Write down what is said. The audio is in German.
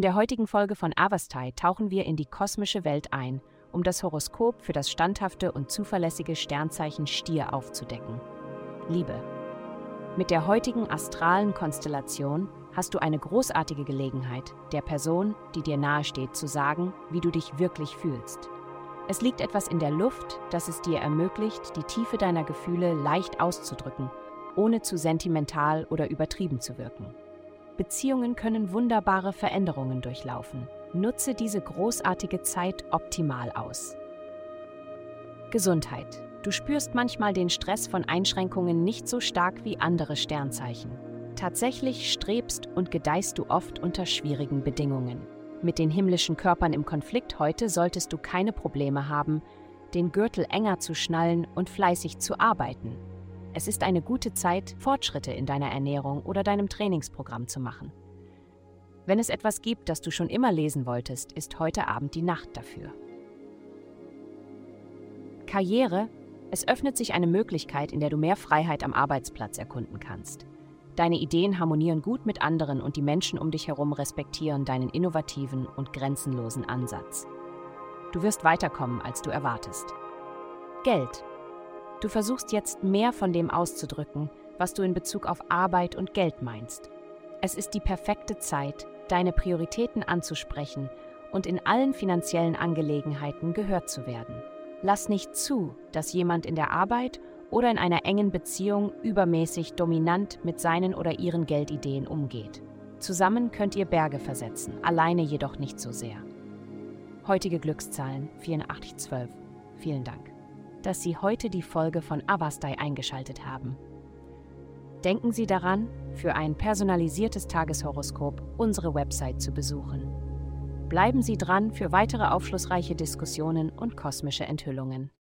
der heutigen Folge von Avastai tauchen wir in die kosmische Welt ein, um das Horoskop für das standhafte und zuverlässige Sternzeichen Stier aufzudecken. Liebe. Mit der heutigen astralen Konstellation hast du eine großartige Gelegenheit, der Person, die dir nahesteht, zu sagen, wie du dich wirklich fühlst. Es liegt etwas in der Luft, das es dir ermöglicht, die Tiefe deiner Gefühle leicht auszudrücken, ohne zu sentimental oder übertrieben zu wirken. Beziehungen können wunderbare Veränderungen durchlaufen. Nutze diese großartige Zeit optimal aus. Gesundheit. Du spürst manchmal den Stress von Einschränkungen nicht so stark wie andere Sternzeichen. Tatsächlich strebst und gedeihst du oft unter schwierigen Bedingungen. Mit den himmlischen Körpern im Konflikt heute solltest du keine Probleme haben, den Gürtel enger zu schnallen und fleißig zu arbeiten. Es ist eine gute Zeit, Fortschritte in deiner Ernährung oder deinem Trainingsprogramm zu machen. Wenn es etwas gibt, das du schon immer lesen wolltest, ist heute Abend die Nacht dafür. Karriere. Es öffnet sich eine Möglichkeit, in der du mehr Freiheit am Arbeitsplatz erkunden kannst. Deine Ideen harmonieren gut mit anderen und die Menschen um dich herum respektieren deinen innovativen und grenzenlosen Ansatz. Du wirst weiterkommen, als du erwartest. Geld. Du versuchst jetzt mehr von dem auszudrücken, was du in Bezug auf Arbeit und Geld meinst. Es ist die perfekte Zeit, deine Prioritäten anzusprechen und in allen finanziellen Angelegenheiten gehört zu werden. Lass nicht zu, dass jemand in der Arbeit oder in einer engen Beziehung übermäßig dominant mit seinen oder ihren Geldideen umgeht. Zusammen könnt ihr Berge versetzen, alleine jedoch nicht so sehr. Heutige Glückszahlen 8412. Vielen Dank, dass Sie heute die Folge von Avastai eingeschaltet haben. Denken Sie daran, für ein personalisiertes Tageshoroskop unsere Website zu besuchen. Bleiben Sie dran für weitere aufschlussreiche Diskussionen und kosmische Enthüllungen.